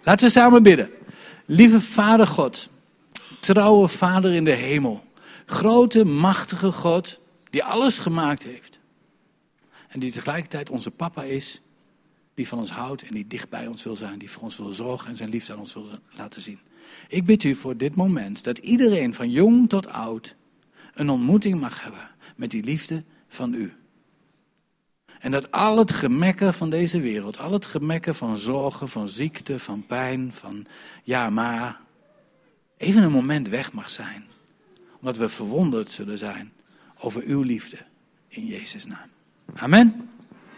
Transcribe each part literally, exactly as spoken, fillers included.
Laten we samen bidden. Lieve Vader God, trouwe Vader in de hemel. Grote, machtige God die alles gemaakt heeft. En die tegelijkertijd onze papa is, die van ons houdt en die dicht bij ons wil zijn. Die voor ons wil zorgen en zijn liefde aan ons wil laten zien. Ik bid u voor dit moment dat iedereen van jong tot oud een ontmoeting mag hebben met die liefde van u. En dat al het gemekken van deze wereld, al het gemekken van zorgen, van ziekte, van pijn, van ja maar, even een moment weg mag zijn. Omdat we verwonderd zullen zijn over uw liefde in Jezus' naam. Amen.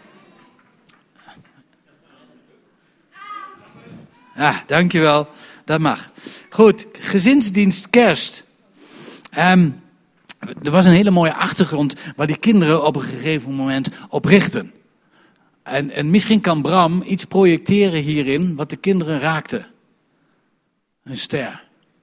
Ja, dankjewel. Dat mag. Goed, gezinsdienst kerst. Um, er was een hele mooie achtergrond waar die kinderen op een gegeven moment op richten. En, en misschien kan Bram iets projecteren hierin wat de kinderen raakte. Een ster.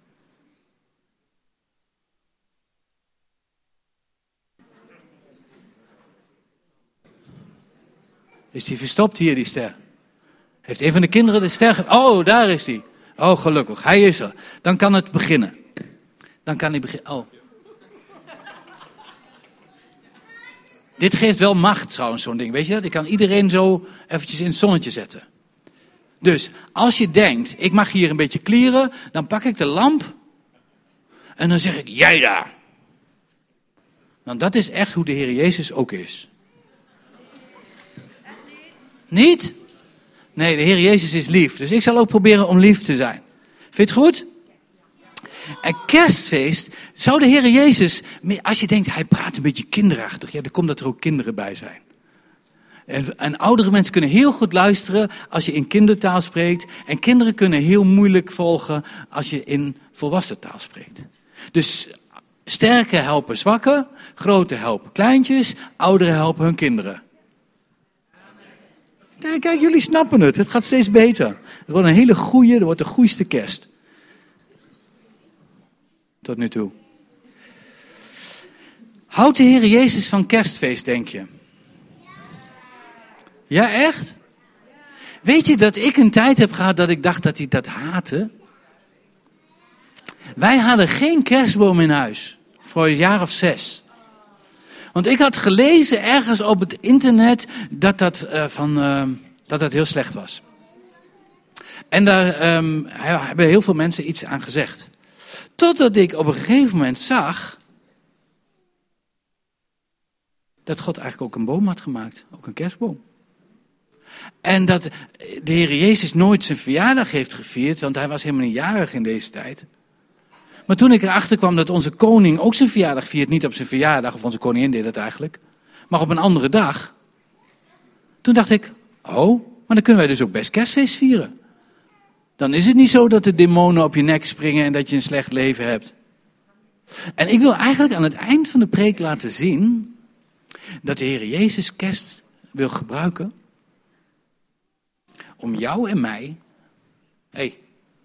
Is die verstopt hier, die ster? Heeft een van de kinderen de ster... Ge- oh, daar is hij. Oh, gelukkig. Hij is er. Dan kan het beginnen. Dan kan hij beginnen. Oh. Dit geeft wel macht trouwens, zo'n ding. Weet je dat? Ik kan iedereen zo eventjes in het zonnetje zetten. Dus, als je denkt, ik mag hier een beetje klieren, dan pak ik de lamp en dan zeg ik, jij daar. Want dat is echt hoe de Heer Jezus ook is. Niet? Nee, de Heer Jezus is lief. Dus ik zal ook proberen om lief te zijn. Vind je het goed? En kerstfeest, zou de Heer Jezus, als je denkt, hij praat een beetje kinderachtig, ja, dan komt dat er ook kinderen bij zijn. En, en oudere mensen kunnen heel goed luisteren als je in kindertaal spreekt. En kinderen kunnen heel moeilijk volgen als je in volwassen taal spreekt. Dus sterke helpen zwakken, grote helpen kleintjes, ouderen helpen hun kinderen. Kijk, kijk, jullie snappen het. Het gaat steeds beter. Het wordt een hele goeie, het wordt de goeiste kerst. Tot nu toe. Houdt de Heer Jezus van kerstfeest, denk je? Ja, echt? Weet je dat ik een tijd heb gehad dat ik dacht dat hij dat haatte? Wij hadden geen kerstboom in huis. Voor een jaar of zes. Want ik had gelezen ergens op het internet dat dat, uh, van, uh, dat, dat heel slecht was. En daar um, hebben heel veel mensen iets aan gezegd. Totdat ik op een gegeven moment zag dat God eigenlijk ook een boom had gemaakt. Ook een kerstboom. En dat de Heer Jezus nooit zijn verjaardag heeft gevierd, want hij was helemaal niet jarig in deze tijd. Maar toen ik erachter kwam dat onze koning ook zijn verjaardag viert, niet op zijn verjaardag, of onze koningin deed dat eigenlijk, maar op een andere dag. Toen dacht ik, oh, maar dan kunnen wij dus ook best kerstfeest vieren. Dan is het niet zo dat de demonen op je nek springen en dat je een slecht leven hebt. En ik wil eigenlijk aan het eind van de preek laten zien dat de Heer Jezus kerst wil gebruiken om jou en mij... Hé, hey,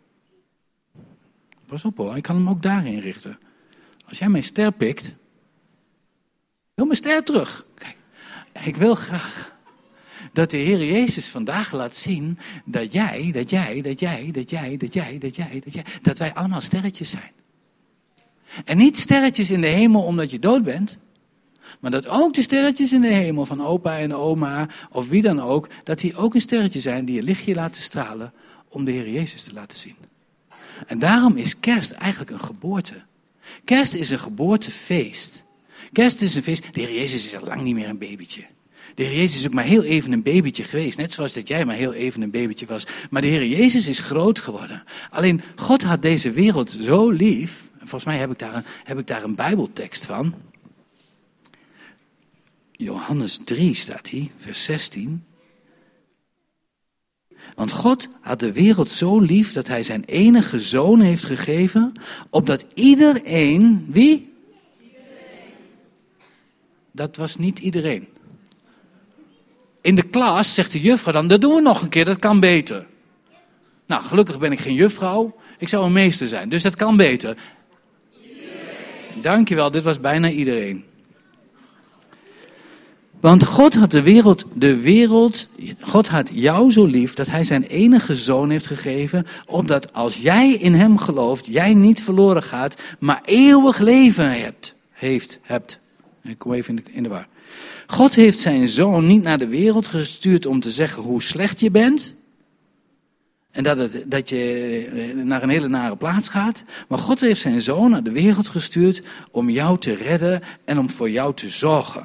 pas op hoor, ik kan hem ook daarin richten. Als jij mijn ster pikt, wil mijn ster terug. Kijk, ik wil graag dat de Heer Jezus vandaag laat zien dat jij, dat jij, dat jij, dat jij, dat jij, dat jij, dat jij, dat wij allemaal sterretjes zijn. En niet sterretjes in de hemel omdat je dood bent, maar dat ook de sterretjes in de hemel van opa en oma of wie dan ook, dat die ook een sterretje zijn die je lichtje laten stralen om de Heer Jezus te laten zien. En daarom is kerst eigenlijk een geboorte. Kerst is een geboortefeest. Kerst is een feest. De Heer Jezus is al lang niet meer een babytje. De Heer Jezus is ook maar heel even een babytje geweest. Net zoals dat jij maar heel even een babytje was. Maar de Heer Jezus is groot geworden. Alleen God had deze wereld zo lief. En volgens mij heb ik daar een, heb ik daar een Bijbeltekst van. Johannes drie staat hier, vers zestien. Want God had de wereld zo lief dat hij zijn enige zoon heeft gegeven. Opdat iedereen, wie? Iedereen. Dat was niet iedereen. In de klas zegt de juffrouw dan, dat doen we nog een keer, dat kan beter. Nou, gelukkig ben ik geen juffrouw. Ik zou een meester zijn, dus dat kan beter. Iedereen. Dankjewel, dit was bijna iedereen. Want God had de wereld, de wereld, God had jou zo lief dat hij zijn enige zoon heeft gegeven, opdat als jij in hem gelooft, jij niet verloren gaat, maar eeuwig leven hebt. Heeft, hebt. Ik kom even in de, in de war. God heeft zijn zoon niet naar de wereld gestuurd om te zeggen hoe slecht je bent. En dat, het, dat je naar een hele nare plaats gaat. Maar God heeft zijn zoon naar de wereld gestuurd om jou te redden en om voor jou te zorgen.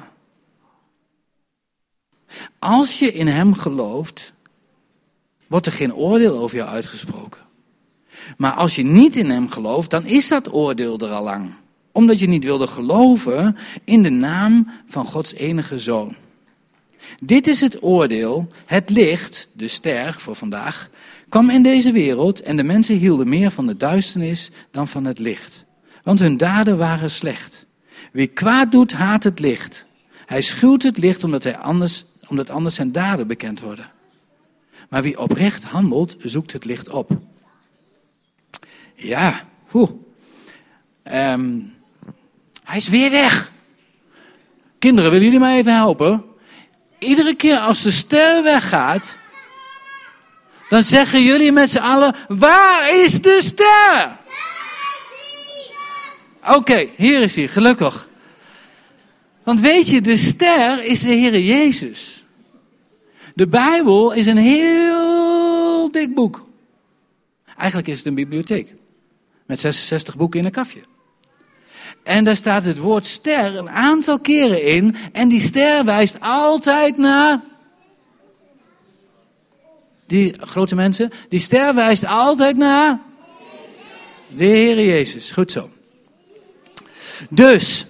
Als je in hem gelooft, wordt er geen oordeel over jou uitgesproken. Maar als je niet in hem gelooft, dan is dat oordeel er al lang. Omdat je niet wilde geloven in de naam van Gods enige zoon. Dit is het oordeel, het licht, de ster voor vandaag, kwam in deze wereld en de mensen hielden meer van de duisternis dan van het licht. Want hun daden waren slecht. Wie kwaad doet, haat het licht. Hij schuwt het licht omdat, hij anders, omdat anders zijn daden bekend worden. Maar wie oprecht handelt, zoekt het licht op. Ja, oeh. Um, hij is weer weg. Kinderen, willen jullie mij even helpen? Iedere keer als de ster weggaat, dan zeggen jullie met z'n allen, waar is de ster? Oké, okay, hier is hij, gelukkig. Want weet je, de ster is de Heere Jezus. De Bijbel is een heel dik boek. Eigenlijk is het een bibliotheek. Met zesenzestig boeken in een kafje. En daar staat het woord ster een aantal keren in. En die ster wijst altijd naar... Die grote mensen, die ster wijst altijd naar... de Heere Jezus. Goed zo. Dus...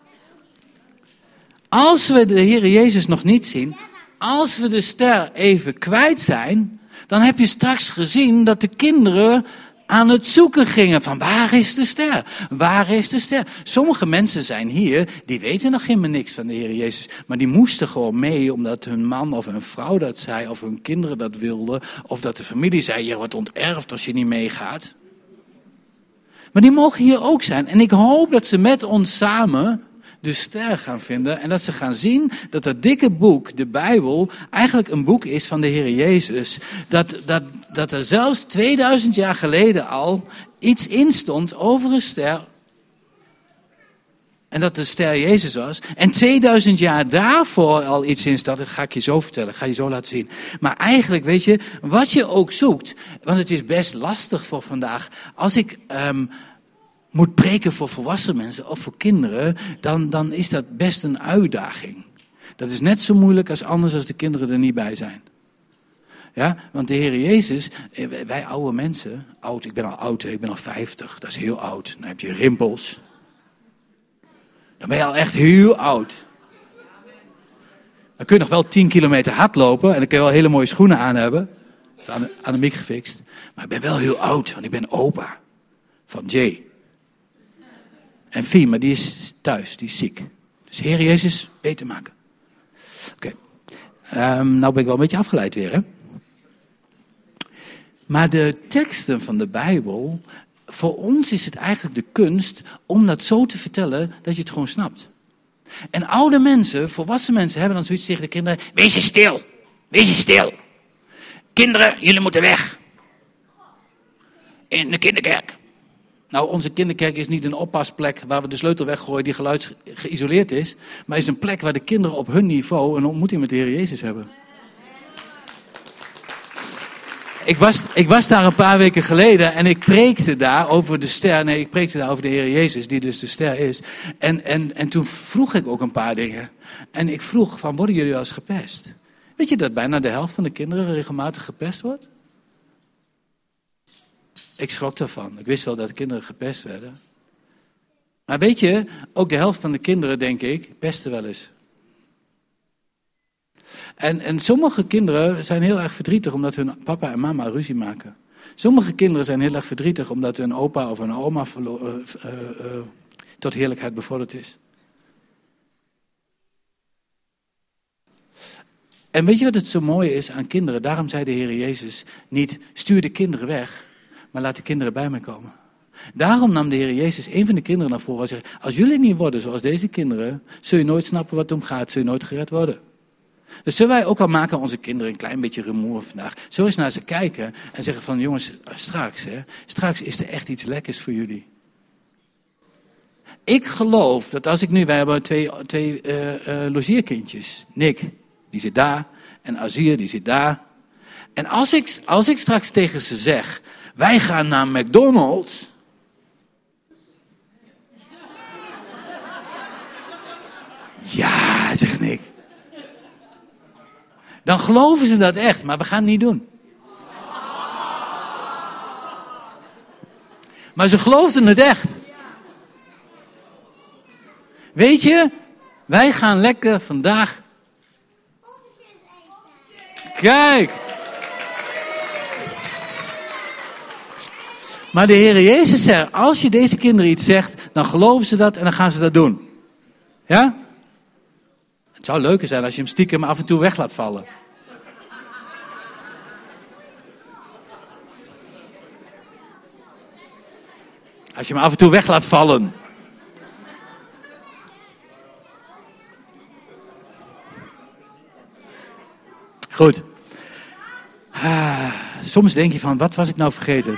als we de Heere Jezus nog niet zien, als we de ster even kwijt zijn, dan heb je straks gezien dat de kinderen aan het zoeken gingen van waar is de ster? Waar is de ster? Sommige mensen zijn hier, die weten nog helemaal niks van de Heere Jezus, maar die moesten gewoon mee omdat hun man of hun vrouw dat zei, of hun kinderen dat wilden, of dat de familie zei, je wordt onterfd als je niet meegaat. Maar die mogen hier ook zijn en ik hoop dat ze met ons samen de ster gaan vinden en dat ze gaan zien dat dat dikke boek, de Bijbel, eigenlijk een boek is van de Heere Jezus. Dat, dat, dat er zelfs tweeduizend jaar geleden al iets in stond over een ster. En dat de ster Jezus was. En tweeduizend jaar daarvoor al iets in stond. Dat ga ik je zo vertellen, ga je zo laten zien. Maar eigenlijk, weet je, wat je ook zoekt, want het is best lastig voor vandaag. Als ik... Um, moet preken voor volwassen mensen of voor kinderen, dan, dan is dat best een uitdaging. Dat is net zo moeilijk als anders als de kinderen er niet bij zijn. Ja, want de Heere Jezus, wij oude mensen, oud, ik ben al oud, ik ben al vijftig, dat is heel oud. Dan heb je rimpels. Dan ben je al echt heel oud. Dan kun je nog wel tien kilometer hardlopen en dan kun je wel hele mooie schoenen aan hebben. Aan de, aan de mik gefixt. Maar ik ben wel heel oud, want ik ben opa van Jay. En Fie, maar die is thuis, die is ziek. Dus Heer Jezus, beter maken. Oké, okay. um, nou ben ik wel een beetje afgeleid weer, hè. Maar de teksten van de Bijbel, voor ons is het eigenlijk de kunst om dat zo te vertellen dat je het gewoon snapt. En oude mensen, volwassen mensen hebben dan zoiets tegen de kinderen. Wees je stil, wees je stil. Kinderen, jullie moeten weg. In de kinderkerk. Nou, onze kinderkerk is niet een oppasplek waar we de sleutel weggooien die geluidsgeïsoleerd is. Maar is een plek waar de kinderen op hun niveau een ontmoeting met de Heer Jezus hebben. Ik was, ik was daar een paar weken geleden en ik preekte daar over de ster. Nee, ik preekte daar over de Heer Jezus, die dus de ster is. En, en, en toen vroeg ik ook een paar dingen. En ik vroeg van, worden jullie wel eens gepest? Weet je dat bijna de helft van de kinderen regelmatig gepest wordt? Ik schrok daarvan. Ik wist wel dat kinderen gepest werden. Maar weet je, ook de helft van de kinderen, denk ik, pesten wel eens. En, en sommige kinderen zijn heel erg verdrietig omdat hun papa en mama ruzie maken. Sommige kinderen zijn heel erg verdrietig omdat hun opa of hun oma verlo- uh, uh, uh, tot heerlijkheid bevorderd is. En weet je wat het zo mooi is aan kinderen? Daarom zei de Heer Jezus niet, stuur de kinderen weg, maar laat de kinderen bij mij komen. Daarom nam de Heer Jezus een van de kinderen naar voren en zei, als jullie niet worden zoals deze kinderen, zul je nooit snappen wat het om gaat, zul je nooit gered worden. Dus zullen wij ook al maken onze kinderen een klein beetje rumoer vandaag. Zullen we eens naar ze kijken en zeggen van jongens, straks, hè, straks is er echt iets lekkers voor jullie. Ik geloof dat als ik nu, wij hebben twee, twee uh, uh, logeerkindjes. Nick, die zit daar. En Azir, die zit daar. En als ik, als ik straks tegen ze zeg, wij gaan naar McDonald's. Ja, zegt Nick. Dan geloven ze dat echt, maar we gaan het niet doen. Maar ze geloofden het echt. Weet je, wij gaan lekker vandaag. Kijk. Maar de Heer Jezus zegt, als je deze kinderen iets zegt, dan geloven ze dat en dan gaan ze dat doen. Ja? Het zou leuker zijn als je hem stiekem af en toe weg laat vallen. Als je hem af en toe weg laat vallen. Goed. Ah, soms denk je van, wat was ik nou vergeten?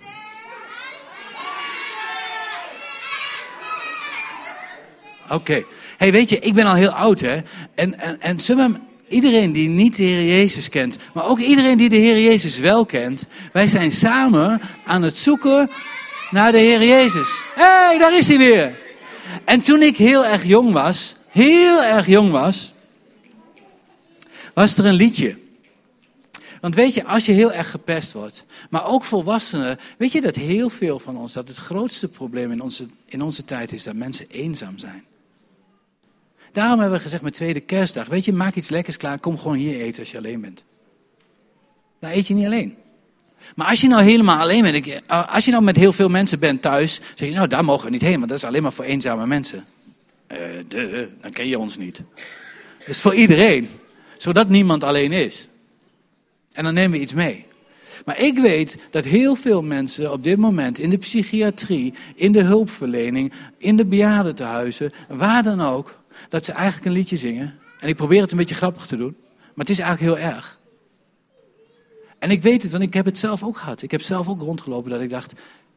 Oké. Okay. Hey, weet je, ik ben al heel oud, hè. En, en, en zullen we, iedereen die niet de Heer Jezus kent, maar ook iedereen die de Heer Jezus wel kent, wij zijn samen aan het zoeken naar de Heer Jezus. Hé, hey, daar is hij weer. En toen ik heel erg jong was, heel erg jong was, was er een liedje. Want weet je, als je heel erg gepest wordt, maar ook volwassenen, weet je dat heel veel van ons, dat het grootste probleem in onze, in onze tijd is dat mensen eenzaam zijn. Daarom hebben we gezegd met tweede kerstdag, weet je, maak iets lekkers klaar, kom gewoon hier eten als je alleen bent. Dan eet je niet alleen. Maar als je nou helemaal alleen bent, als je nou met heel veel mensen bent thuis, zeg je, nou daar mogen we niet heen, want dat is alleen maar voor eenzame mensen. Uh, de, dan ken je ons niet. Dat is voor iedereen, zodat niemand alleen is. En dan nemen we iets mee. Maar ik weet dat heel veel mensen op dit moment in de psychiatrie, in de hulpverlening, in de bejaardentehuizen, waar dan ook, dat ze eigenlijk een liedje zingen. En ik probeer het een beetje grappig te doen, maar het is eigenlijk heel erg. En ik weet het, want ik heb het zelf ook gehad. Ik heb zelf ook rondgelopen dat ik dacht,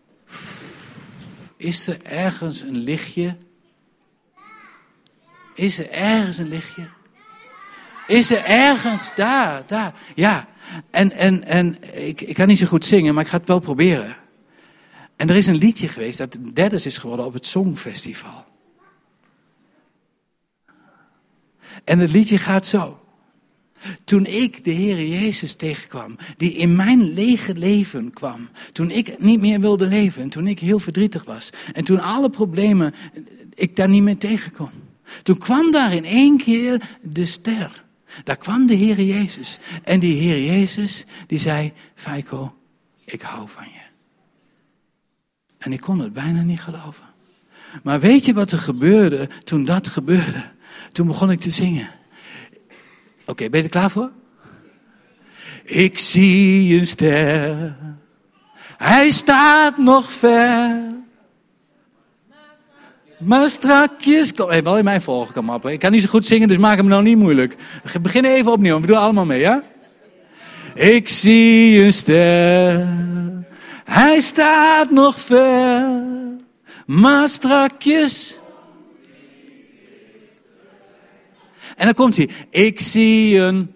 is er ergens een lichtje? Is er ergens een lichtje? Is er ergens daar, daar, ja. En, en, en ik, ik kan niet zo goed zingen, maar ik ga het wel proberen. En er is een liedje geweest dat derde is geworden op het Songfestival. En het liedje gaat zo. Toen ik de Heer Jezus tegenkwam, die in mijn lege leven kwam. Toen ik niet meer wilde leven en toen ik heel verdrietig was. En toen alle problemen, ik daar niet meer tegenkwam. Toen kwam daar in één keer de ster. Daar kwam de Heer Jezus. En die Heer Jezus, die zei, Feiko, ik hou van je. En ik kon het bijna niet geloven. Maar weet je wat er gebeurde toen dat gebeurde? Toen begon ik te zingen. Oké, okay, ben je er klaar voor? Ik zie een ster. Hij staat nog ver. Maar strakjes... Kom, hey, wel in mijn volgen, kom op. Ik kan niet zo goed zingen, dus maak hem nou niet moeilijk. We beginnen even opnieuw. We doen allemaal mee, ja? Ik zie een ster. Hij staat nog ver. Maar strakjes... En dan komt hij. Ik zie een...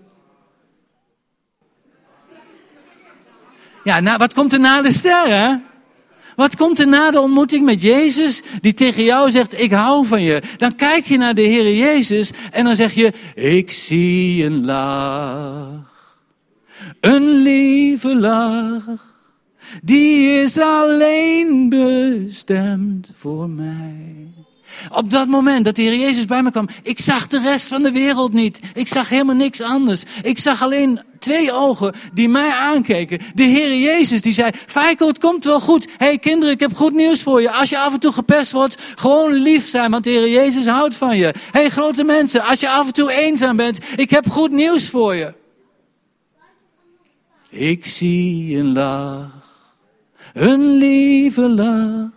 Ja, nou, wat komt er na de ster, hè? Wat komt er na de ontmoeting met Jezus die tegen jou zegt, ik hou van je. Dan kijk je naar de Heer Jezus en dan zeg je, ik zie een lach. Een lieve lach. Die is alleen bestemd voor mij. Op dat moment dat de Heer Jezus bij me kwam, ik zag de rest van de wereld niet. Ik zag helemaal niks anders. Ik zag alleen twee ogen die mij aankeken. De Heer Jezus die zei, Feiko, het komt wel goed. Hé hey, kinderen, ik heb goed nieuws voor je. Als je af en toe gepest wordt, gewoon lief zijn, want de Heer Jezus houdt van je. Hé hey, grote mensen, als je af en toe eenzaam bent, ik heb goed nieuws voor je. Ik zie een lach. Een lieve lach.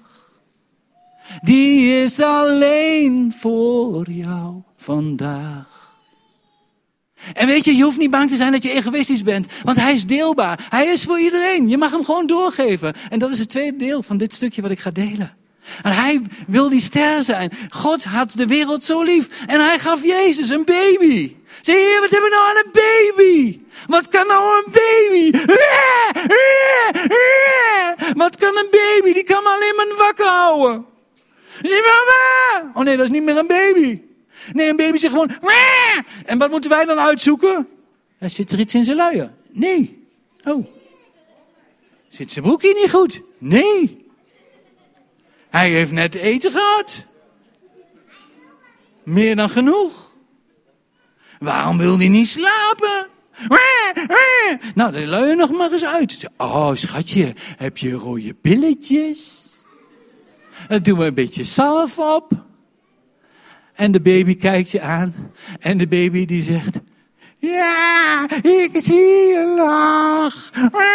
Die is alleen voor jou vandaag. En weet je, je hoeft niet bang te zijn dat je egoïstisch bent. Want hij is deelbaar. Hij is voor iedereen. Je mag hem gewoon doorgeven. En dat is het tweede deel van dit stukje wat ik ga delen. En hij wil die ster zijn. God had de wereld zo lief. En hij gaf Jezus een baby. Zeg je, wat hebben we nou aan een baby? Wat kan nou een baby? Wat kan een baby? Die kan me alleen maar wakker houden. Mama! Oh nee, dat is niet meer een baby. Nee, een baby zegt gewoon... En wat moeten wij dan uitzoeken? Er zit er iets in zijn luier? Nee. Oh. Zit zijn broekje niet goed? Nee. Hij heeft net eten gehad. Meer dan genoeg. Waarom wil hij niet slapen? Nou, dan lui je nog maar eens uit. Oh, schatje, heb je rode billetjes? Dan doen we een beetje zalf op. En de baby kijkt je aan. En de baby die zegt... Ja, ik zie een lach.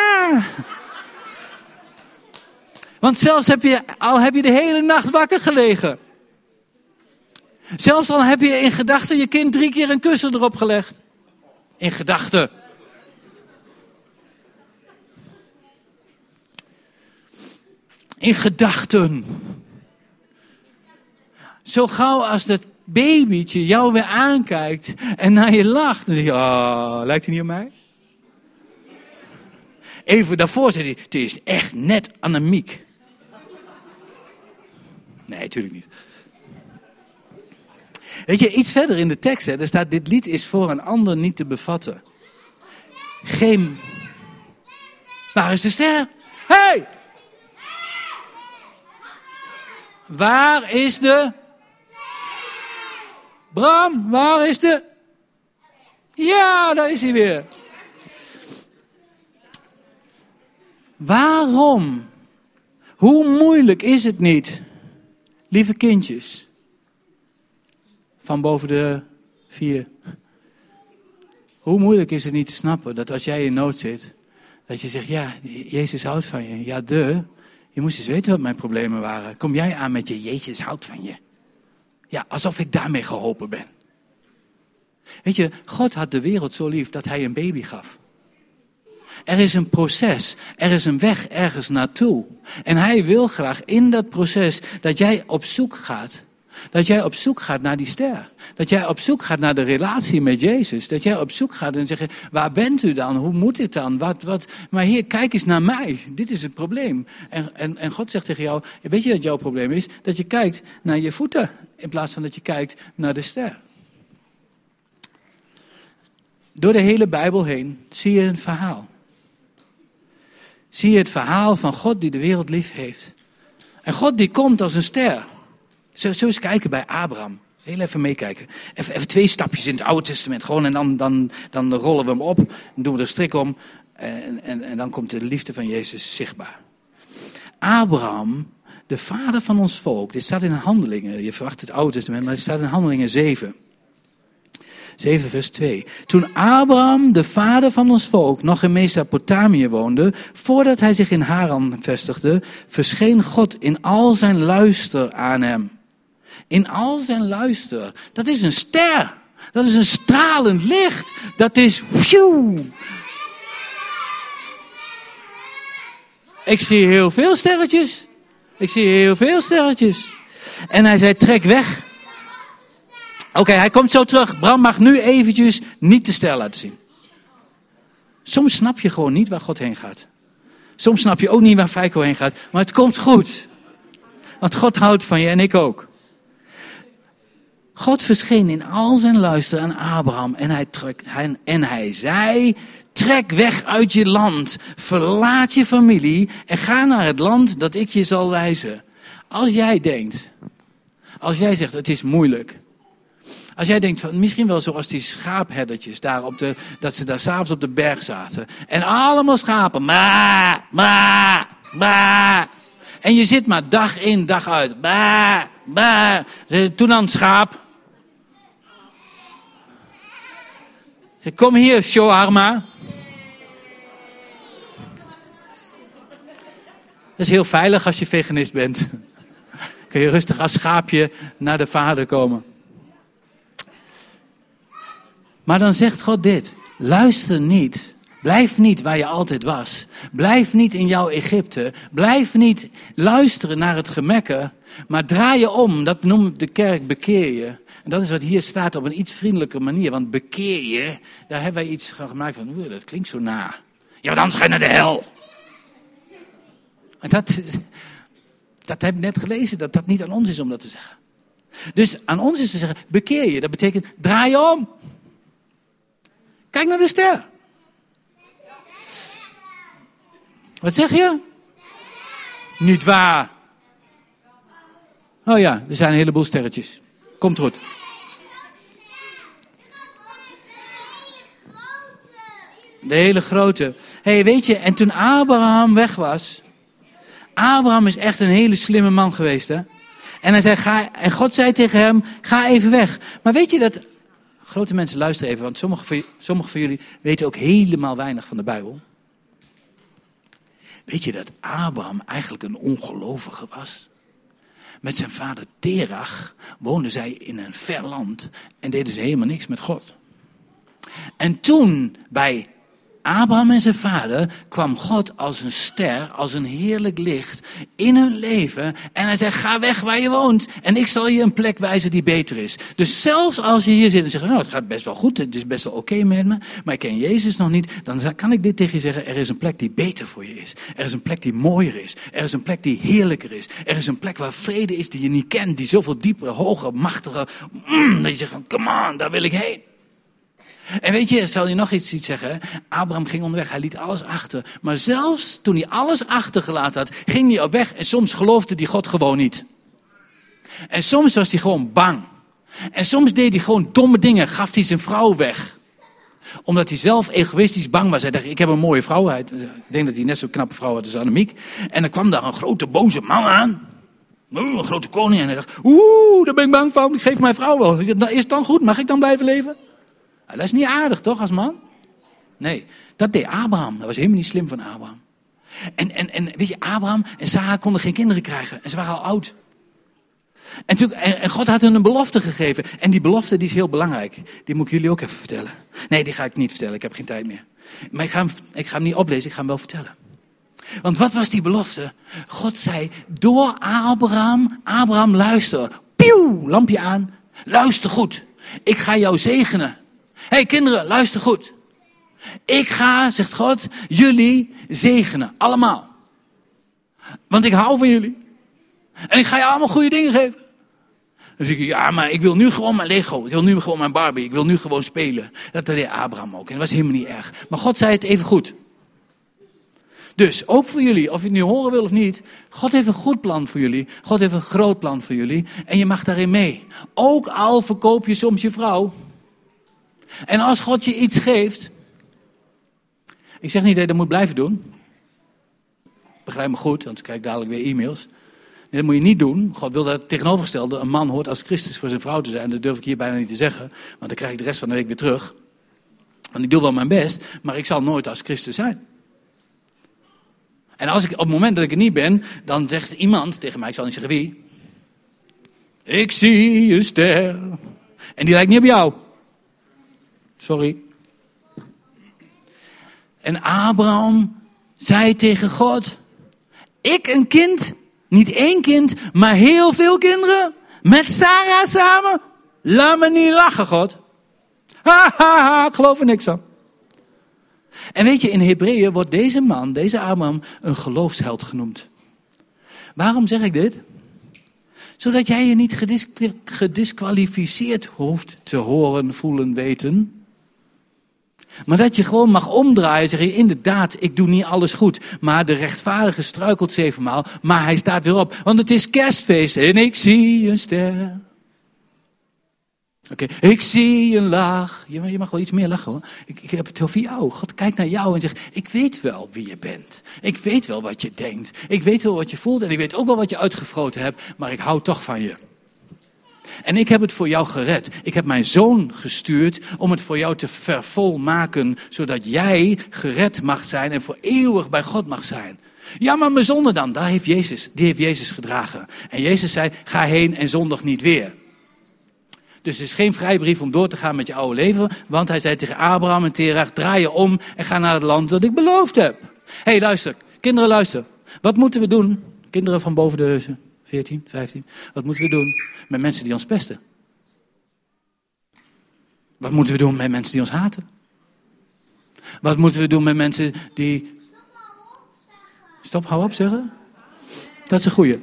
Want zelfs heb je, al heb je de hele nacht wakker gelegen. Zelfs al heb je in gedachten je kind drie keer een kussen erop gelegd. In gedachten. In gedachten. Zo gauw als dat babytje jou weer aankijkt en naar je lacht. Dan zeg je, oh, lijkt hij niet op mij? Even daarvoor zei hij, het is echt net Annemiek. Nee, natuurlijk niet. Weet je, iets verder in de tekst, hè, er staat, dit lied is voor een ander niet te bevatten. Geen... Waar is de ster? Hey! Waar is de... Bram, waar is de... Ja, daar is hij weer. Waarom? Hoe moeilijk is het niet, lieve kindjes, van boven de vier. Hoe moeilijk is het niet te snappen dat als jij in nood zit, dat je zegt, ja, Jezus houdt van je. Ja, de, je moest eens weten wat mijn problemen waren. Kom jij aan met je, Jezus houdt van je. Ja, alsof ik daarmee geholpen ben. Weet je, God had de wereld zo lief dat hij een baby gaf. Er is een proces, er is een weg ergens naartoe. En hij wil graag in dat proces dat jij op zoek gaat. Dat jij op zoek gaat naar die ster. Dat jij op zoek gaat naar de relatie met Jezus. Dat jij op zoek gaat en zegt, waar bent u dan? Hoe moet dit dan? Wat, wat? Maar Heer, kijk eens naar mij. Dit is het probleem. En, en, en God zegt tegen jou, weet je wat jouw probleem is? Dat je kijkt naar je voeten in plaats van dat je kijkt naar de ster. Door de hele Bijbel heen zie je een verhaal. Zie je het verhaal van God die de wereld lief heeft. En God die komt als een ster. Zullen we eens kijken bij Abraham? Heel even meekijken. Even, even twee stapjes in het Oude Testament. Gewoon en dan, dan, dan rollen we hem op. Dan doen we er strik om. En, en, en dan komt de liefde van Jezus zichtbaar. Abraham, de vader van ons volk. Dit staat in Handelingen. Je verwacht het Oude Testament, maar het staat in Handelingen zeven. zeven vers twee. Toen Abraham, de vader van ons volk, nog in Mesopotamië woonde, voordat hij zich in Haran vestigde, verscheen God in al zijn luister aan hem. In al zijn luister. Dat is een ster. Dat is een stralend licht. Dat is... Phew. Ik zie heel veel sterretjes. Ik zie heel veel sterretjes. En hij zei, trek weg. Oké, okay, hij komt zo terug. Bram mag nu eventjes niet de ster laten zien. Soms snap je gewoon niet waar God heen gaat. Soms snap je ook niet waar Feiko heen gaat. Maar het komt goed. Want God houdt van je en ik ook. God verscheen in al zijn luister aan Abraham. En hij, trek, hij, en hij zei, trek weg uit je land. Verlaat je familie en ga naar het land dat ik je zal wijzen. Als jij denkt, als jij zegt het is moeilijk. Als jij denkt, van, misschien wel zoals die schaapherdertjes daar op de, dat ze daar s'avonds op de berg zaten. En allemaal schapen. Ma, ma, ma. En je zit maar dag in, dag uit. Ma, ma. Toen dan schaap. Kom hier, shawarma. Dat is heel veilig als je veganist bent. Kun je rustig als schaapje naar de Vader komen. Maar dan zegt God dit. Luister niet. Blijf niet waar je altijd was. Blijf niet in jouw Egypte. Blijf niet luisteren naar het gemekken. Maar draai je om. Dat noemt de kerk bekeer je. En dat is wat hier staat op een iets vriendelijke manier. Want bekeer je, daar hebben wij iets van gemaakt van, oeh, dat klinkt zo na. Ja, want anders ga je naar de hel. En dat, dat heb ik net gelezen, dat dat niet aan ons is om dat te zeggen. Dus aan ons is te zeggen, bekeer je. Dat betekent, draai je om. Kijk naar de ster. Wat zeg je? Niet waar. Oh ja, er zijn een heleboel sterretjes. Komt goed. De hele grote. Hé, hey, weet je, en toen Abraham weg was. Abraham is echt een hele slimme man geweest, hè? En hij zei, ga, en God zei tegen hem, ga even weg. Maar weet je dat, grote mensen luisteren even, want sommigen van, sommige van jullie weten ook helemaal weinig van de Bijbel. Weet je dat Abraham eigenlijk een ongelovige was? Met zijn vader Terach woonden zij in een ver land en deden ze helemaal niks met God. En toen bij Abraham en zijn vader kwam God als een ster, als een heerlijk licht in hun leven. En hij zei, ga weg waar je woont en ik zal je een plek wijzen die beter is. Dus zelfs als je hier zit en zegt, nou het gaat best wel goed, het is best wel oké met me, maar ik ken Jezus nog niet. Dan kan ik dit tegen je zeggen, er is een plek die beter voor je is. Er is een plek die mooier is. Er is een plek die heerlijker is. Er is een plek waar vrede is die je niet kent, die zoveel dieper, hoger, machtiger, mm, dat je zegt, come on, daar wil ik heen. En weet je, zal je nog iets, iets zeggen? Abraham ging onderweg, hij liet alles achter. Maar zelfs toen hij alles achtergelaten had, ging hij op weg. En soms geloofde hij God gewoon niet. En soms was hij gewoon bang. En soms deed hij gewoon domme dingen, gaf hij zijn vrouw weg. Omdat hij zelf egoïstisch bang was. Hij dacht, ik heb een mooie vrouw. Ik denk dat hij net zo'n knappe vrouw had als Annemiek. En dan kwam daar een grote boze man aan. Een grote koning. En hij dacht, oeh, daar ben ik bang van. Geef mijn vrouw wel. Is het dan goed? Mag ik dan blijven leven? Dat is niet aardig, toch, als man? Nee, dat deed Abraham. Dat was helemaal niet slim van Abraham. En, en, en weet je, Abraham en Sarah konden geen kinderen krijgen. En ze waren al oud. En, toen, en, en God had hun een belofte gegeven. En die belofte die is heel belangrijk. Die moet ik jullie ook even vertellen. Nee, die ga ik niet vertellen. Ik heb geen tijd meer. Maar ik ga hem, ik ga hem niet oplezen. Ik ga hem wel vertellen. Want wat was die belofte? God zei, door Abraham, Abraham luister. Pieuw, lampje aan. Luister goed. Ik ga jou zegenen. Hé hey, kinderen, luister goed. Ik ga, zegt God, jullie zegenen. Allemaal. Want ik hou van jullie. En ik ga je allemaal goede dingen geven. Dan zeg ik, ja, maar ik wil nu gewoon mijn Lego. Ik wil nu gewoon mijn Barbie. Ik wil nu gewoon spelen. Dat deed Abraham ook. En dat was helemaal niet erg. Maar God zei het even goed. Dus, ook voor jullie, of je het nu horen wil of niet. God heeft een goed plan voor jullie. God heeft een groot plan voor jullie. En je mag daarin mee. Ook al verkoop je soms je vrouw. En als God je iets geeft. Ik zeg niet dat je dat moet blijven doen. Begrijp me goed, want ik krijg dadelijk weer e-mails. Nee, dat moet je niet doen. God wil dat het tegenovergestelde. Een man hoort als Christus voor zijn vrouw te zijn. Dat durf ik hier bijna niet te zeggen. Want dan krijg ik de rest van de week weer terug. Want ik doe wel mijn best. Maar ik zal nooit als Christus zijn. En als ik op het moment dat ik er niet ben. Dan zegt iemand tegen mij. Ik zal niet zeggen wie. Ik zie een ster. En die lijkt niet op jou. Sorry. En Abraham zei tegen God. Ik een kind. Niet één kind, maar heel veel kinderen. Met Sarah samen. Laat me niet lachen, God. Ha, ha, ha, ik geloof er niks van. En weet je, in Hebreeën wordt deze man, deze Abraham, een geloofsheld genoemd. Waarom zeg ik dit? Zodat jij je niet gedis- gedisqualificeerd hoeft te horen, voelen, weten. Maar dat je gewoon mag omdraaien en zeggen, inderdaad, ik doe niet alles goed. Maar de rechtvaardige struikelt zevenmaal, maar hij staat weer op. Want het is kerstfeest en ik zie een ster. Oké, okay. Ik zie een lach. Je, je mag wel iets meer lachen hoor. Ik, ik heb het over jou. God kijkt naar jou en zegt, ik weet wel wie je bent. Ik weet wel wat je denkt. Ik weet wel wat je voelt en ik weet ook wel wat je uitgefroten hebt. Maar ik hou toch van je. En ik heb het voor jou gered. Ik heb mijn zoon gestuurd om het voor jou te vervolmaken. Zodat jij gered mag zijn en voor eeuwig bij God mag zijn. Ja, maar mijn zonde dan, daar heeft Jezus, die heeft Jezus gedragen. En Jezus zei, ga heen en zondig niet weer. Dus het is geen vrijbrief om door te gaan met je oude leven. Want hij zei tegen Abraham en Terach, draai je om en ga naar het land dat ik beloofd heb. Hé, hey, luister, kinderen luister. Wat moeten we doen? Kinderen van boven de veertien, vijftien. Wat moeten we doen met mensen die ons pesten? Wat moeten we doen met mensen die ons haten? Wat moeten we doen met mensen die... Stop, hou op zeggen. Dat is een goeie.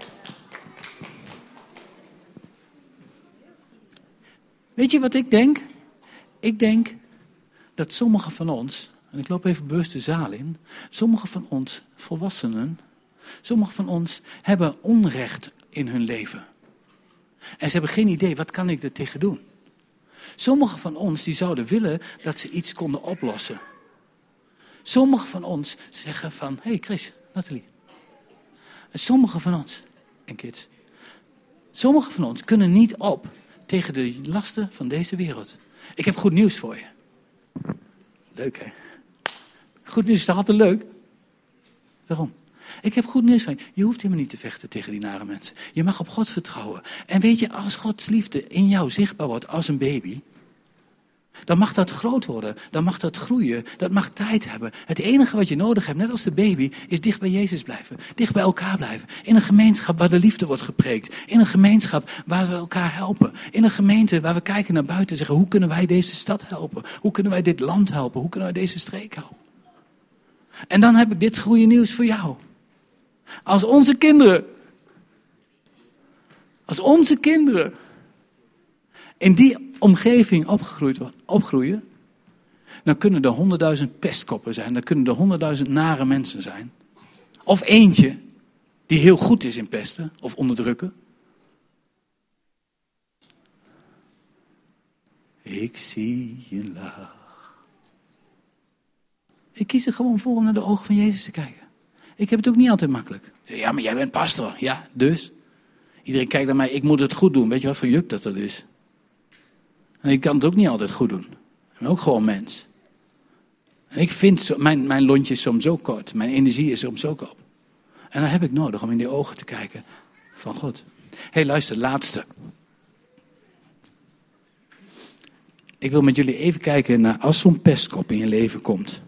Weet je wat ik denk? Ik denk dat sommigen van ons, en ik loop even bewust de zaal in, sommigen van ons, volwassenen, sommigen van ons hebben onrecht in hun leven. En ze hebben geen idee, wat kan ik er tegen doen? Sommigen van ons die zouden willen dat ze iets konden oplossen. Sommigen van ons zeggen van, hé hey Chris, Nathalie. En sommigen van ons, en kids, sommigen van ons kunnen niet op tegen de lasten van deze wereld. Ik heb goed nieuws voor je. Leuk hè? Goed nieuws is toch altijd leuk? Waarom? Ik heb goed nieuws van je. Je hoeft helemaal niet te vechten tegen die nare mensen. Je mag op God vertrouwen. En weet je, als Gods liefde in jou zichtbaar wordt als een baby, dan mag dat groot worden. Dan mag dat groeien. Dat mag tijd hebben. Het enige wat je nodig hebt, net als de baby, is dicht bij Jezus blijven. Dicht bij elkaar blijven. In een gemeenschap waar de liefde wordt gepreekt. In een gemeenschap waar we elkaar helpen. In een gemeente waar we kijken naar buiten en zeggen, hoe kunnen wij deze stad helpen? Hoe kunnen wij dit land helpen? Hoe kunnen wij deze streek helpen? En dan heb ik dit goede nieuws voor jou. Als onze kinderen, als onze kinderen in die omgeving opgegroeid, opgroeien, dan kunnen er honderdduizend pestkoppen zijn. Dan kunnen er honderdduizend nare mensen zijn. Of eentje die heel goed is in pesten of onderdrukken. Ik zie je lach. Ik kies er gewoon voor om naar de ogen van Jezus te kijken. Ik heb het ook niet altijd makkelijk. Ja, maar jij bent pastor. Ja, dus. Iedereen kijkt naar mij, ik moet het goed doen. Weet je wat voor juk dat dat is? En ik kan het ook niet altijd goed doen. Ik ben ook gewoon mens. En ik vind, zo, mijn, mijn lontje is soms zo kort. Mijn energie is soms zo op. En dan heb ik nodig om in die ogen te kijken van God. Hé, hey, luister, laatste. Ik wil met jullie even kijken naar als zo'n pestkop in je leven komt.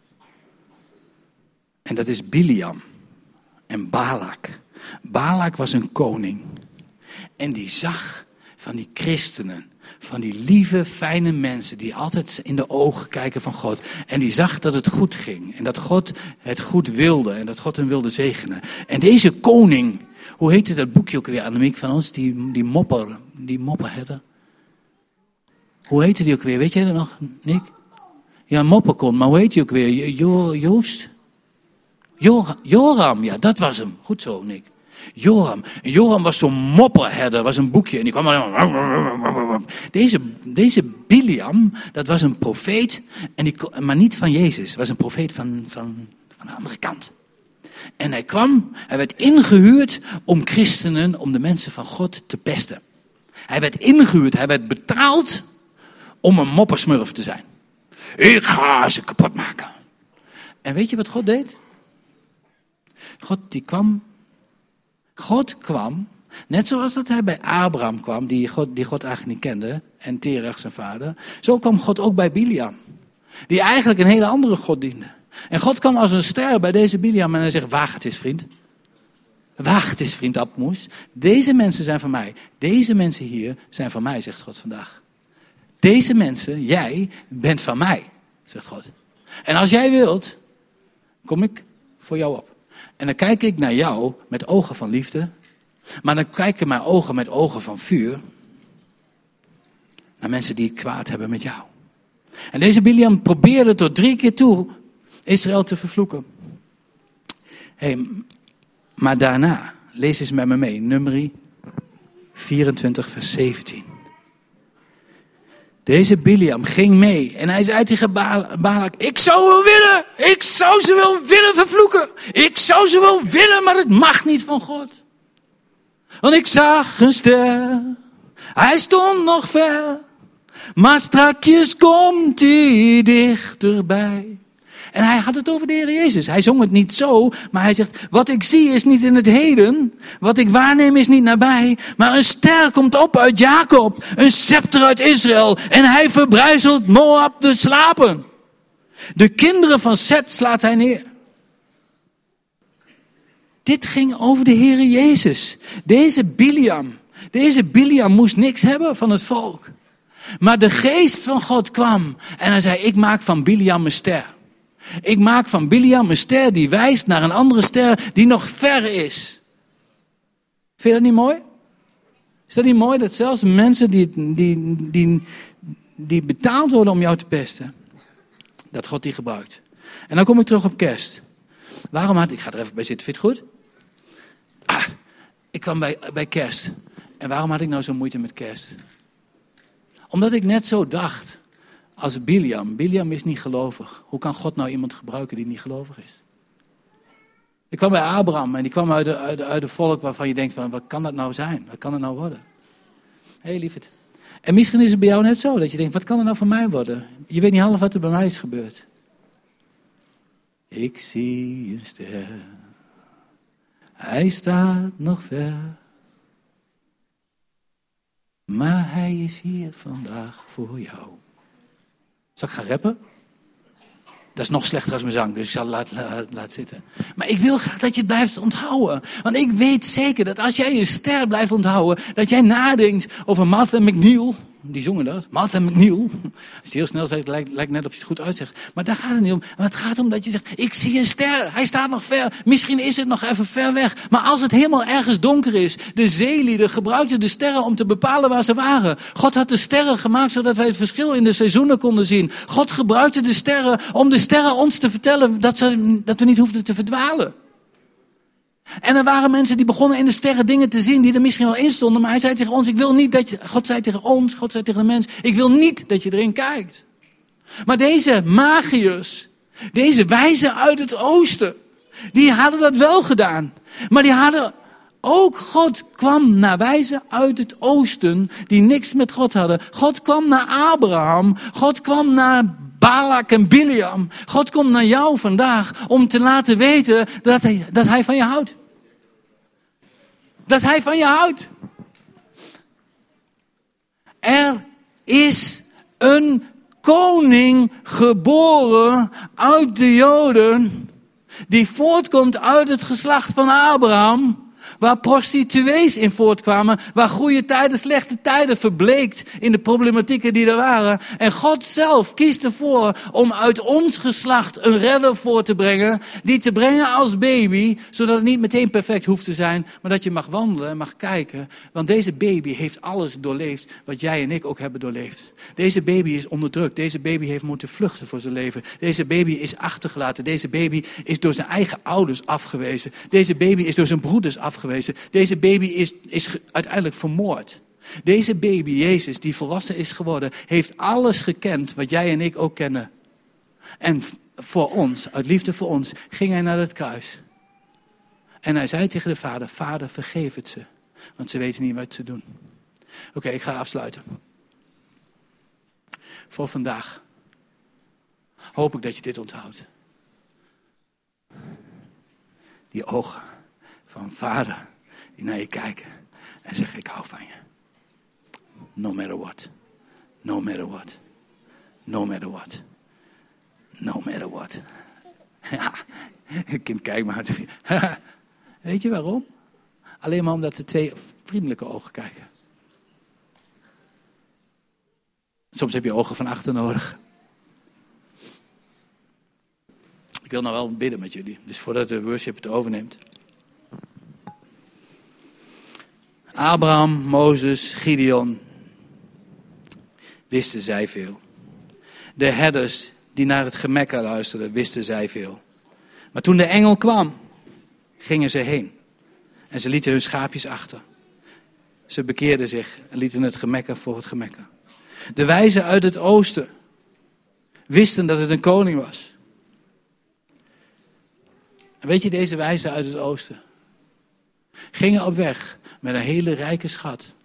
En dat is Biliam en Balak. Balak was een koning. En die zag van die christenen, van die lieve, fijne mensen die altijd in de ogen kijken van God. En die zag dat het goed ging. En dat God het goed wilde. En dat God hem wilde zegenen. En deze koning, hoe heette dat boekje ook weer, Annemiek, van ons? Die, die mopper, die mopperherder. Hoe heette die ook weer? Weet jij dat nog, Nick? Ja, mopperkont, maar hoe heet die ook weer? Jo, Joost? Joram, Joram, ja, dat was hem. Goed zo, Nick. Joram. En Joram was zo'n mopperherder, was een boekje. En die kwam maar... Deze, deze Biliam, dat was een profeet, en die, maar niet van Jezus. Was een profeet van, van, van de andere kant. En hij kwam, hij werd ingehuurd om christenen, om de mensen van God te pesten. Hij werd ingehuurd, hij werd betaald om een moppersmurf te zijn. Ik ga ze kapot maken. En weet je wat God deed? God die kwam... God kwam, net zoals dat hij bij Abraham kwam, die God, die God eigenlijk niet kende, en Terach zijn vader. Zo kwam God ook bij Biliam, die eigenlijk een hele andere God diende. En God kwam als een ster bij deze Biliam en hij zegt, waag het eens vriend. Waag het eens vriend Abmoes. Deze mensen zijn van mij. Deze mensen hier zijn van mij, zegt God vandaag. Deze mensen, jij, bent van mij, zegt God. En als jij wilt, kom ik voor jou op. En dan kijk ik naar jou met ogen van liefde. Maar dan kijken mijn ogen met ogen van vuur. Naar mensen die het kwaad hebben met jou. En deze Biliam probeerde tot drie keer toe Israël te vervloeken. Hey, maar daarna, lees eens met me mee. Numeri vierentwintig vers zeventien. Deze Biliam ging mee en hij zei tegen Balak, ik zou wel willen, ik zou ze wel willen vervloeken. Ik zou ze wel willen, maar het mag niet van God. Want ik zag een ster, hij stond nog ver, maar strakjes komt hij dichterbij. En hij had het over de Heer Jezus. Hij zong het niet zo, maar hij zegt, wat ik zie is niet in het heden. Wat ik waarneem is niet nabij. Maar een ster komt op uit Jacob. Een scepter uit Israël. En hij verbrijzelt Moab de slapen. De kinderen van Seth slaat hij neer. Dit ging over de Heer Jezus. Deze Biliam. Deze Biliam moest niks hebben van het volk. Maar de geest van God kwam. En hij zei, ik maak van Biliam een ster. Ik maak van Biliam een ster die wijst naar een andere ster die nog ver is. Vind je dat niet mooi? Is dat niet mooi dat zelfs mensen die, die, die, die betaald worden om jou te pesten, dat God die gebruikt. En dan kom ik terug op kerst. Waarom had ik, ga er even bij zitten, vind je het goed? Ah, ik kwam bij, bij kerst. En waarom had ik nou zo moeite met kerst? Omdat ik net zo dacht als Biliam. Biliam is niet gelovig. Hoe kan God nou iemand gebruiken die niet gelovig is? Ik kwam bij Abraham en die kwam uit de, uit de, uit de volk waarvan je denkt van, wat kan dat nou zijn? Wat kan het nou worden? Hé hey, lieverd. En misschien is het bij jou net zo, dat je denkt, wat kan er nou van mij worden? Je weet niet half wat er bij mij is gebeurd. Ik zie een ster. Hij staat nog ver. Maar hij is hier vandaag voor jou. Zal ik gaan rappen? Dat is nog slechter als mijn zang, dus ik zal het laten laat, laat zitten. Maar ik wil graag dat je het blijft onthouden. Want ik weet zeker dat als jij je ster blijft onthouden, dat jij nadenkt over Martha McNeil. Die zongen dat. Martha McNeil. Als je heel snel zegt, lijkt, lijkt net of je het goed uitzegt. Maar daar gaat het niet om. Maar het gaat om dat je zegt, ik zie een ster. Hij staat nog ver. Misschien is het nog even ver weg. Maar als het helemaal ergens donker is. De zeelieden gebruikten de sterren om te bepalen waar ze waren. God had de sterren gemaakt zodat wij het verschil in de seizoenen konden zien. God gebruikte de sterren om de sterren ons te vertellen dat, ze, dat we niet hoefden te verdwalen. En er waren mensen die begonnen in de sterren dingen te zien die er misschien wel in stonden. Maar hij zei tegen ons, ik wil niet dat je... God zei tegen ons, God zei tegen de mens, ik wil niet dat je erin kijkt. Maar deze magiërs, deze wijzen uit het oosten, die hadden dat wel gedaan. Maar die hadden ook, God kwam naar wijzen uit het oosten die niks met God hadden. God kwam naar Abraham, God kwam naar Balak en Biliam. God komt naar jou vandaag om te laten weten dat hij, dat hij van je houdt. Dat hij van je houdt. Er is een koning geboren uit de Joden, die voortkomt uit het geslacht van Abraham, waar prostituees in voortkwamen, waar goede tijden, slechte tijden verbleekt in de problematieken die er waren. En God zelf kiest ervoor om uit ons geslacht een redder voor te brengen, die te brengen als baby, zodat het niet meteen perfect hoeft te zijn, maar dat je mag wandelen en mag kijken. Want deze baby heeft alles doorleefd wat jij en ik ook hebben doorleefd. Deze baby is onderdrukt, deze baby heeft moeten vluchten voor zijn leven. Deze baby is achtergelaten, deze baby is door zijn eigen ouders afgewezen. Deze baby is door zijn broeders afgewezen. Deze baby is, is uiteindelijk vermoord. Deze baby, Jezus, die volwassen is geworden, heeft alles gekend wat jij en ik ook kennen. En voor ons, uit liefde voor ons, ging hij naar het kruis. En hij zei tegen de vader, vader, vergeef het ze. Want ze weten niet wat ze doen. Oké, okay, ik ga afsluiten. Voor vandaag hoop ik dat je dit onthoudt. Die ogen van vader die naar je kijken en zeggen, ik hou van je. No matter what. No matter what. No matter what. No matter what. Ja, het kind kijkt maar. Weet je waarom? Alleen maar omdat de twee vriendelijke ogen kijken. Soms heb je ogen van achter nodig. Ik wil nou wel bidden met jullie. Dus voordat de worship het overneemt. Abraham, Mozes, Gideon. Wisten zij veel. De herders die naar het gemekker luisterden, wisten zij veel. Maar toen de engel kwam, gingen ze heen. En ze lieten hun schaapjes achter. Ze bekeerden zich en lieten het gemekker voor het gemekker. De wijzen uit het oosten wisten dat het een koning was. En weet je, deze wijzen uit het oosten gingen op weg met een hele rijke schat.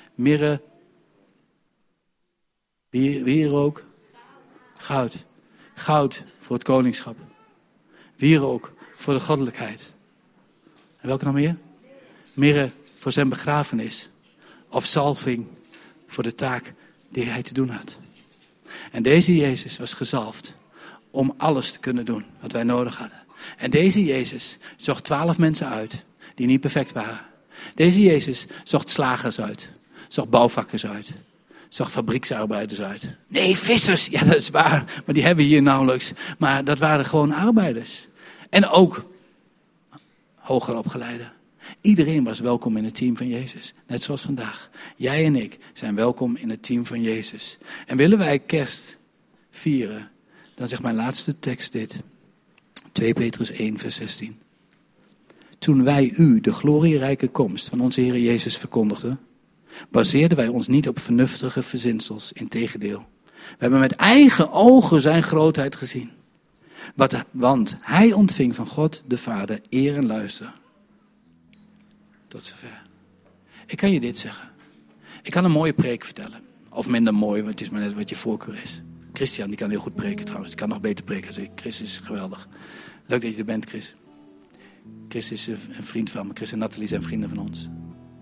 Mirre, wierook, goud. Goud voor het koningschap. Wierook voor de goddelijkheid. En welke nog meer? Mirre voor zijn begrafenis. Of zalving voor de taak die hij te doen had. En deze Jezus was gezalfd om alles te kunnen doen wat wij nodig hadden. En deze Jezus zocht twaalf mensen uit die niet perfect waren. Deze Jezus zocht slagers uit. Zocht bouwvakkers uit. Zocht fabrieksarbeiders uit. Nee, vissers. Ja, dat is waar. Maar die hebben we hier nauwelijks. Maar dat waren gewoon arbeiders. En ook hoger opgeleiden. Iedereen was welkom in het team van Jezus. Net zoals vandaag. Jij en ik zijn welkom in het team van Jezus. En willen wij kerst vieren, dan zegt mijn laatste tekst dit. twee Petrus één vers zestien. Toen wij u de glorierijke komst van onze Heer Jezus verkondigden, baseerden wij ons niet op vernuftige verzinsels. Integendeel. We hebben met eigen ogen zijn grootheid gezien. Wat, want hij ontving van God de Vader eer en luister. Tot zover. Ik kan je dit zeggen. Ik kan een mooie preek vertellen. Of minder mooi, want het is maar net wat je voorkeur is. Christian, die kan heel goed preken trouwens. Die kan nog beter preken dan ik. Chris is geweldig. Leuk dat je er bent, Chris. Chris is een vriend van me. Chris en Nathalie zijn vrienden van ons.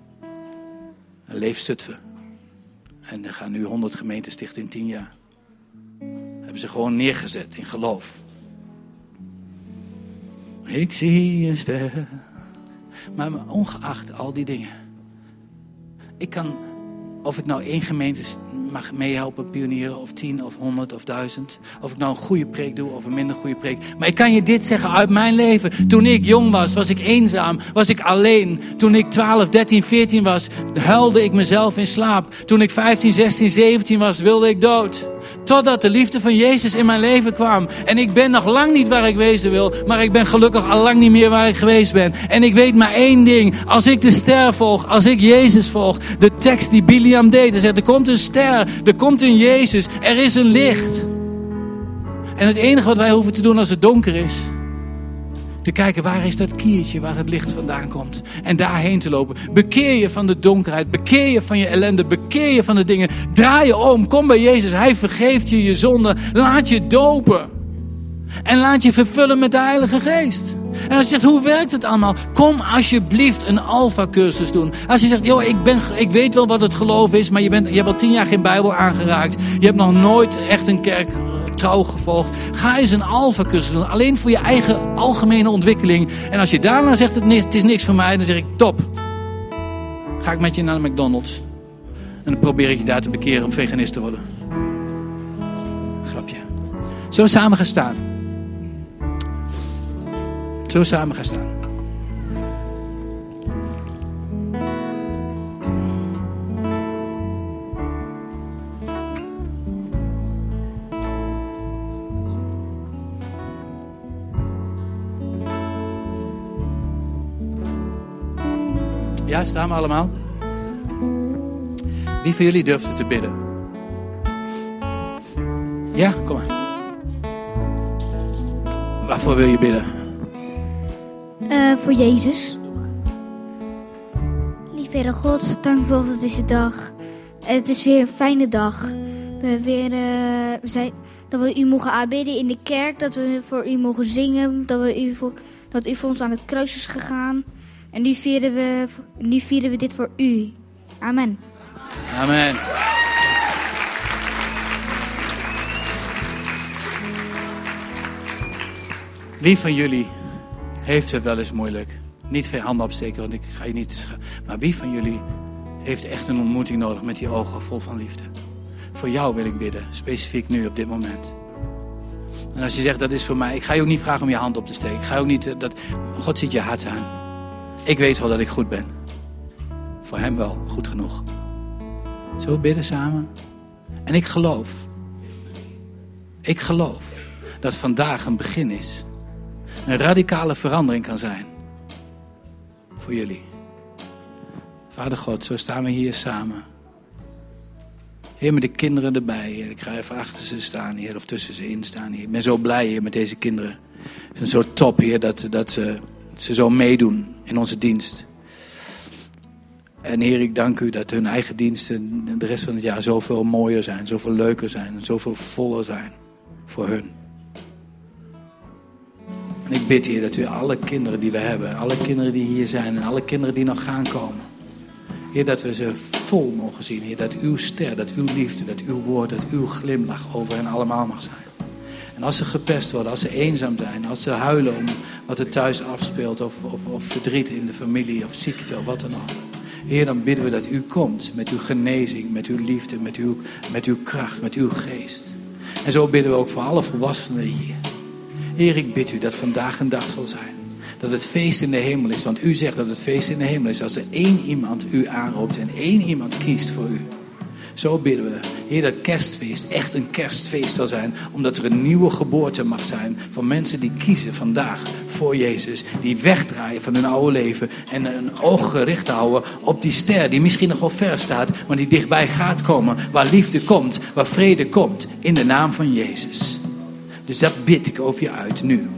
Leef Zutphen. En er gaan nu honderd gemeenten stichten in tien jaar. Hebben ze gewoon neergezet in geloof. Ik zie een ster. Maar ongeacht al die dingen. Ik kan, of ik nou één gemeente mag meehelpen, pionieren, of tien, of honderd, of duizend. Of ik nou een goede preek doe, of een minder goede preek. Maar ik kan je dit zeggen uit mijn leven. Toen ik jong was, was ik eenzaam, was ik alleen. Toen ik twaalf, dertien, veertien was, huilde ik mezelf in slaap. Toen ik vijftien, zestien, zeventien was, wilde ik dood. Totdat de liefde van Jezus in mijn leven kwam. En ik ben nog lang niet waar ik wezen wil. Maar ik ben gelukkig al lang niet meer waar ik geweest ben. En ik weet maar één ding. Als ik de ster volg. Als ik Jezus volg. De tekst die Biliam deed. Hij zegt, er komt een ster. Er komt een Jezus. Er is een licht. En het enige wat wij hoeven te doen als het donker is. Te kijken, waar is dat kiertje waar het licht vandaan komt. En daarheen te lopen. Bekeer je van de donkerheid. Bekeer je van je ellende. Bekeer je van de dingen. Draai je om. Kom bij Jezus. Hij vergeeft je je zonde. Laat je dopen. En laat je vervullen met de Heilige Geest. En als je zegt, hoe werkt het allemaal? Kom alsjeblieft een alfa-cursus doen. Als je zegt, joh, ik, ben, ik weet wel wat het geloof is. Maar je, bent, je hebt al tien jaar geen Bijbel aangeraakt. Je hebt nog nooit echt een kerk trouw gevolgd. Ga eens een alfa-cursus doen. Alleen voor je eigen algemene ontwikkeling. En als je daarna zegt, het is niks voor mij. Dan zeg ik, top. Ga ik met je naar de McDonald's. En dan probeer ik je daar te bekeren om veganist te worden. Grapje. Zullen we samen gaan staan? Zullen we samen gaan staan? Ja, staan we allemaal? Wie van jullie durft te bidden? Ja, kom maar. Waarvoor wil je bidden? Uh, voor Jezus. Lieve Heere God, dank u wel voor deze dag. Het is weer een fijne dag. We weer, uh, we zijn, dat we u mogen aanbidden in de kerk. Dat we voor u mogen zingen. Dat, we u voor, dat u voor ons aan het kruis is gegaan. En nu vieren we, nu vieren we dit voor u. Amen. Amen. Wie van jullie heeft het wel eens moeilijk? Niet veel handen opsteken, want ik ga je niet... Scha- maar wie van jullie heeft echt een ontmoeting nodig met die ogen vol van liefde? Voor jou wil ik bidden, specifiek nu op dit moment. En als je zegt, dat is voor mij... Ik ga je ook niet vragen om je hand op te steken. Ik ga ook niet... Dat, God ziet je hart aan. Ik weet wel dat ik goed ben. Voor hem wel, goed genoeg. Zullen we bidden samen? En ik geloof. Ik geloof dat vandaag een begin is. Een radicale verandering kan zijn. Voor jullie. Vader God, zo staan we hier samen. Heer, met de kinderen erbij. Heer. Ik ga even achter ze staan, Heer, of tussen ze in staan. Heer. Ik ben zo blij, Heer, met deze kinderen. Het is zo top, Heer, dat, dat ze, ze zo meedoen in onze dienst. En Heer, ik dank u dat hun eigen diensten de rest van het jaar zoveel mooier zijn, zoveel leuker zijn, zoveel voller zijn voor hun. En ik bid, Heer, dat u alle kinderen die we hebben, alle kinderen die hier zijn en alle kinderen die nog gaan komen, Heer, dat we ze vol mogen zien. Heer, dat uw ster, dat uw liefde, dat uw woord, dat uw glimlach over hen allemaal mag zijn. En als ze gepest worden, als ze eenzaam zijn, als ze huilen om wat er thuis afspeelt, of, of, of verdriet in de familie, of ziekte, of wat dan ook. Heer, dan bidden we dat u komt met uw genezing, met uw liefde, met uw, met uw kracht, met uw geest. En zo bidden we ook voor alle volwassenen hier. Heer, ik bid u dat vandaag een dag zal zijn. Dat het feest in de hemel is. Want u zegt dat het feest in de hemel is als er één iemand u aanroept en één iemand kiest voor u. Zo bidden we, Heer, dat kerstfeest echt een kerstfeest zal zijn. Omdat er een nieuwe geboorte mag zijn van mensen die kiezen vandaag voor Jezus. Die wegdraaien van hun oude leven en een oog gericht houden op die ster die misschien nog wel ver staat. Maar die dichtbij gaat komen. Waar liefde komt, waar vrede komt. In de naam van Jezus. Dus dat bid ik over je uit nu.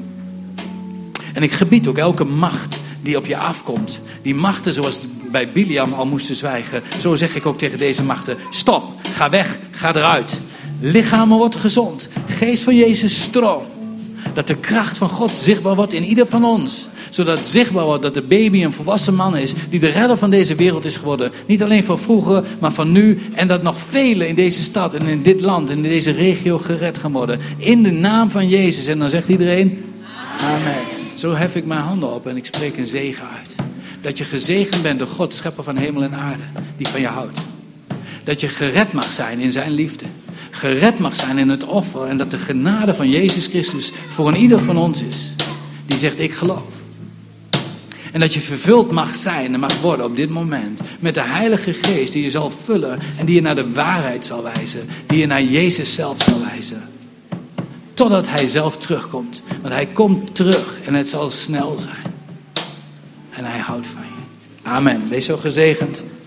En ik gebied ook elke macht die op je afkomt. Die machten zoals bij Biliam al moesten zwijgen. Zo zeg ik ook tegen deze machten. Stop, ga weg, ga eruit. Lichamen wordt gezond. Geest van Jezus stroom. Dat de kracht van God zichtbaar wordt in ieder van ons. Zodat het zichtbaar wordt dat de baby een volwassen man is. Die de redder van deze wereld is geworden. Niet alleen van vroeger, maar van nu. En dat nog velen in deze stad en in dit land en in deze regio gered gaan worden. In de naam van Jezus. En dan zegt iedereen, amen. Zo hef ik mijn handen op en ik spreek een zegen uit. Dat je gezegend bent door God, schepper van hemel en aarde, die van je houdt. Dat je gered mag zijn in zijn liefde. Gered mag zijn in het offer. En dat de genade van Jezus Christus voor een ieder van ons is. Die zegt, ik geloof. En dat je vervuld mag zijn en mag worden op dit moment. Met de Heilige Geest die je zal vullen. En die je naar de waarheid zal wijzen. Die je naar Jezus zelf zal wijzen. Totdat hij zelf terugkomt. Want hij komt terug en het zal snel zijn. En hij houdt van je. Amen. Wees zo gezegend.